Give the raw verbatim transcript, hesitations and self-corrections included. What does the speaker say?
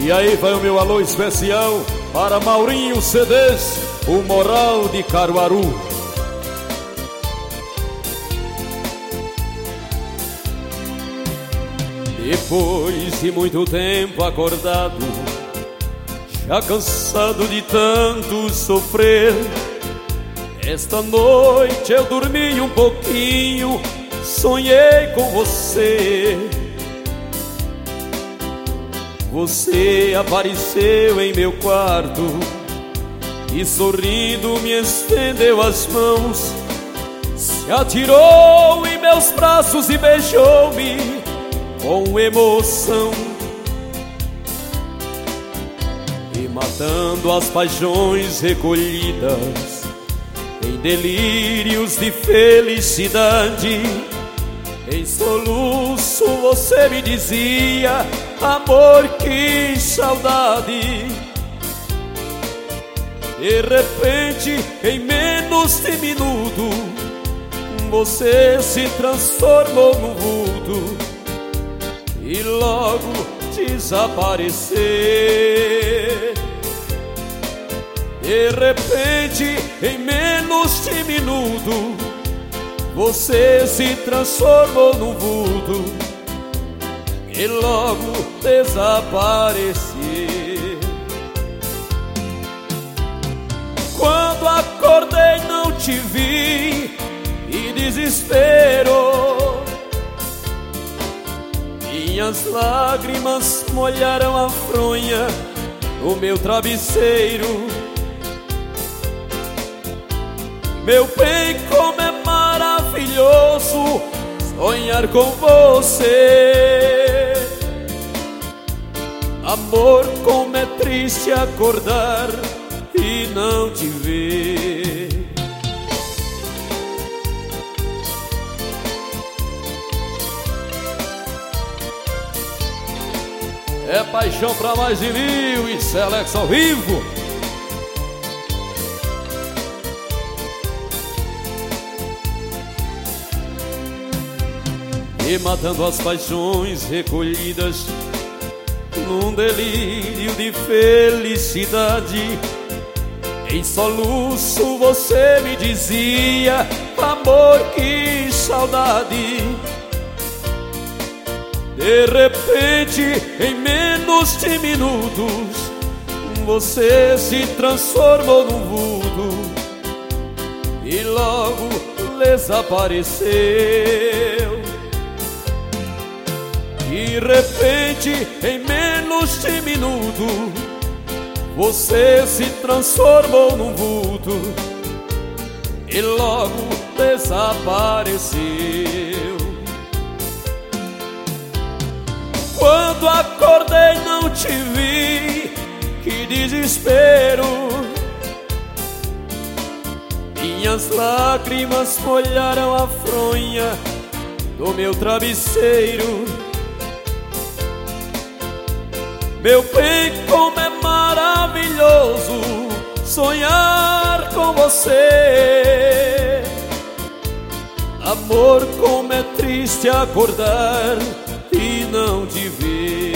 E aí vai o meu alô especial para Maurinho C Ds, o Moral de Caruaru. Depois de muito tempo acordado, já cansado de tanto sofrer, esta noite eu dormi um pouquinho, sonhei com você. Você apareceu em meu quarto e sorrindo me estendeu as mãos, se atirou em meus braços e beijou-me com emoção. E matando as paixões recolhidas em delírios de felicidade, em soluço você me dizia: amor, que saudade. De repente, em menos de minuto, você se transformou num vulto e logo desapareceu. De repente, em menos de minuto, você se transformou num vulto e logo desapareceu. Quando acordei não te vi e desespero, minhas lágrimas molharam a fronha do meu travesseiro. Meu bem, como é maravilhoso sonhar com você. Amor, como é triste acordar e não te ver. É paixão pra mais de mil e Selex ao vivo. E matando as paixões recolhidas num delírio de felicidade, em soluço você me dizia: amor, que saudade. De repente, em menos de minutos, você se transformou num vulto e logo desapareceu. De repente, em menos de minuto, você se transformou num vulto e logo desapareceu. Quando acordei não te vi, que desespero. Minhas lágrimas molharam a fronha do meu travesseiro. Meu bem, como é maravilhoso sonhar com você. Amor, como é triste acordar e não te ver.